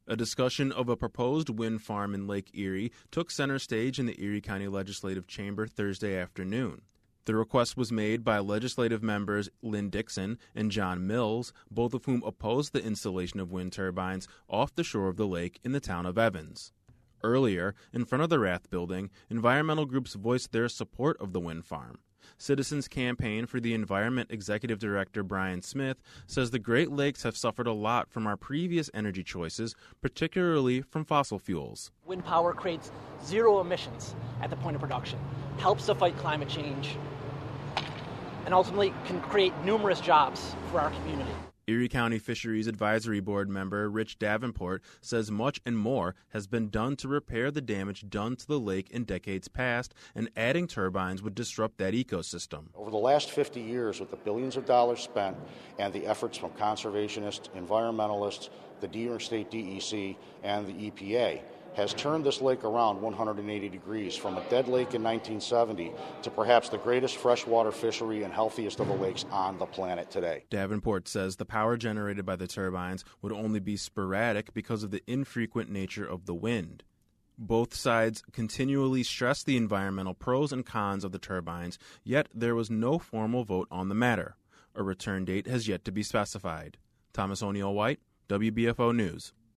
A discussion of a proposed wind farm in Lake Erie took center stage in the Erie County Legislative Chamber Thursday afternoon. The request was made by legislative members Lynn Dixon and John Mills, both of whom opposed the installation of wind turbines off the shore of the lake in the town of Evans. Earlier, in front of the Rath Building, environmental groups voiced their support of the wind farm. Citizens Campaign for the Environment Executive Director Brian Smith says the Great Lakes have suffered a lot from our previous energy choices, particularly from fossil fuels. Wind power creates zero emissions at the point of production, helps to fight climate change, and ultimately can create numerous jobs for our community. Erie County Fisheries Advisory Board member Rich Davenport says much and more has been done to repair the damage done to the lake in decades past, and adding turbines would disrupt that ecosystem. Over the last 50 years, with the billions of dollars spent and the efforts from conservationists, environmentalists, the New York State DEC, and the EPA, has turned this lake around 180 degrees from a dead lake in 1970 to perhaps the greatest freshwater fishery and healthiest of the lakes on the planet today. Davenport says the power generated by the turbines would only be sporadic because of the infrequent nature of the wind. Both sides continually stress the environmental pros and cons of the turbines, yet there was no formal vote on the matter. A return date has yet to be specified. Thomas O'Neill White, WBFO News.